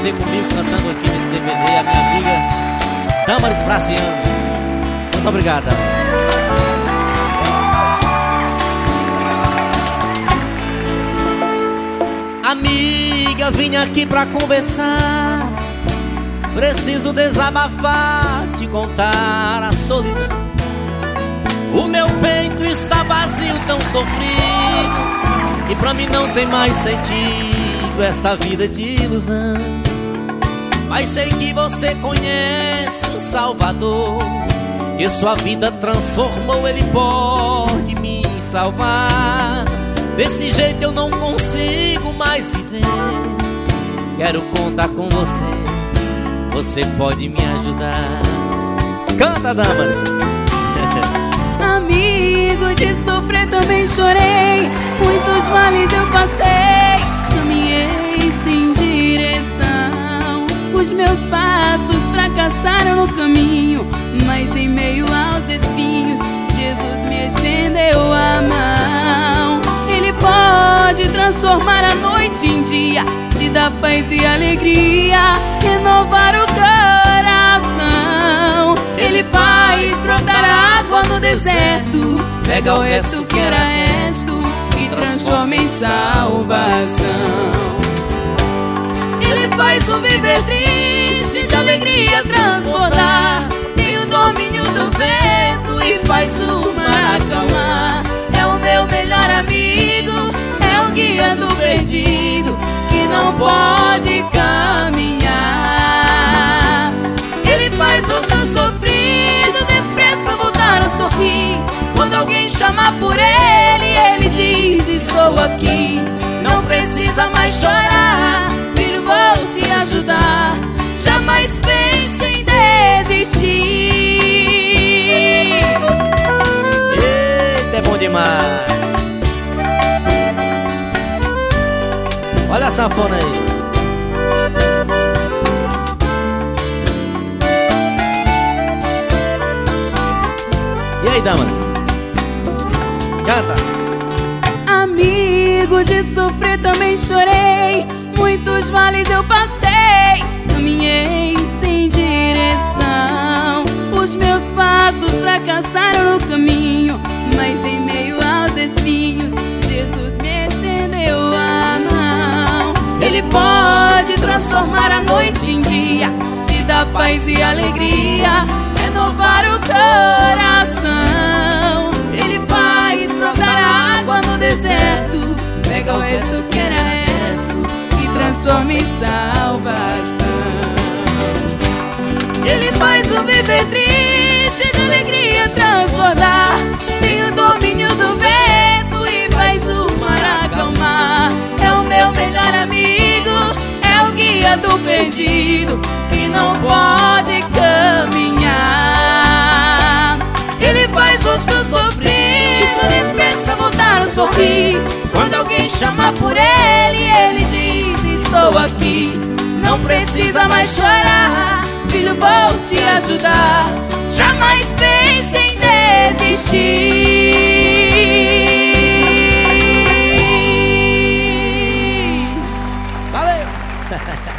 DVD comigo, cantando aqui nesse DVD, a minha amiga Damaris Praciano. Muito obrigada. Amiga, vim aqui pra conversar. Preciso desabafar, te contar a solidão. O meu peito está vazio, tão sofrido, e pra mim não tem mais sentido esta vida de ilusão. Mas sei que você conhece um Salvador, que sua vida transformou, ele pode me salvar. Desse jeito eu não consigo mais viver. Quero contar com você, você pode me ajudar. Canta, Damaris. Amigo, de sofrer também chorei, muitos vales eu passei, caminhei sem direção. Os meus passos fracassaram no caminho, mas em meio aos espinhos Jesus me estendeu a mão. Ele pode transformar a noite em dia, te dar paz e alegria, renovar o coração. Ele faz brotar água no deserto, pega o resto que era resto e transforma em salvação. Ele faz o viver triste de alegria transbordar, tem o domínio do vento e faz o mar acalmar. É o meu melhor amigo, é o guia do perdido que não pode caminhar. Ele faz o seu sofrido depressa voltar a sorrir. Quando alguém chama por ele, ele diz: estou aqui. Não precisa mais chorar, filho, vou te ajudar. Jamais pense em desistir. Eita, é bom demais. Olha a sanfona aí. E aí, Damaris? Canta. Amigo, de sofrer também chorei, muitos vales eu passei, caminhei sem direção. Os meus passos fracassaram no caminho, mas em meio aos espinhos Jesus me estendeu a mão. Ele pode transformar a noite em dia, te dar paz e alegria, renovar o coração. Ele faz brotar água no deserto, pega o resto que era resto e transforma em salvação. Ele faz o viver triste de alegria transbordar, tem o domínio do vento e faz o mar acalmar. É o meu melhor amigo, é o guia do perdido que não pode caminhar. Ele faz o rosto sofrido depressa voltar a sorrir. Quando alguém chama por ele, ele diz: estou aqui. Não precisa mais chorar, filho, vou te ajudar. Jamais pense em desistir. Valeu!